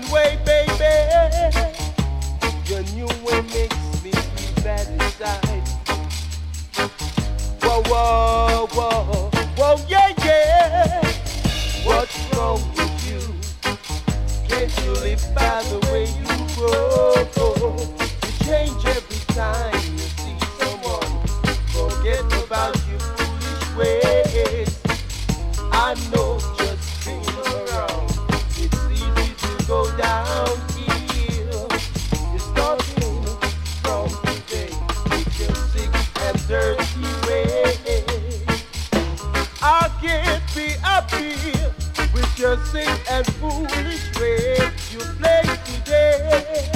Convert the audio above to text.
way, baby. Your new way makes me feel bad inside. Whoa, whoa, whoa, whoa, yeah, yeah. What's wrong with you? Can't you live by the way you grow? You change every time you see someone. Forget about your foolish ways. I know just being around. It's easy to go downhill. You're starting from today with your sick and dirty ways. I can't be happy with your sick and foolish ways you play today.